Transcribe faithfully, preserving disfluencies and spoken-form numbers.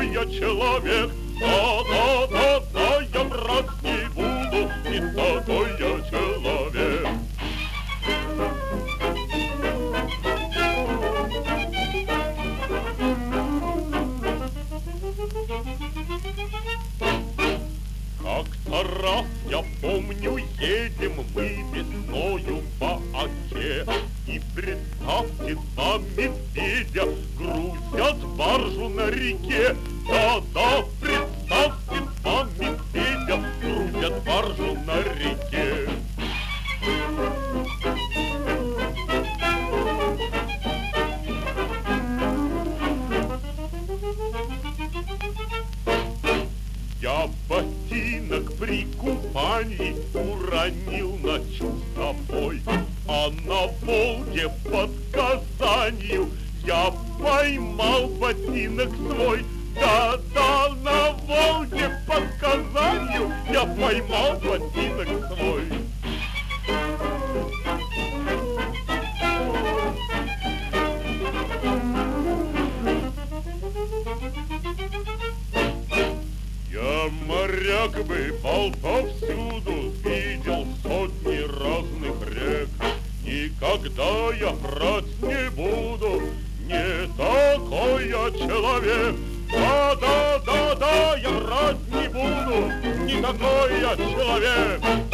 я человек. Да-да-да-да, я врать не буду, не такой я человек. Как-то раз, я помню, едем мы весною по оке, и представьте, два медведя грузят баржу на реке. Да-да, представьте, два медведя грузят баржу на реке. Я ботинок при купании уронил на чувствовой, а на Волге под Казанью я поймал ботинок свой. Да-да, на Волге под Казанью я поймал ботинок свой. Я моряк, бывал повсюду, видел сотни разных рек. Никогда я врать не буду, не такой я человек. Да-да-да-да, я врать не буду, не такой я человек.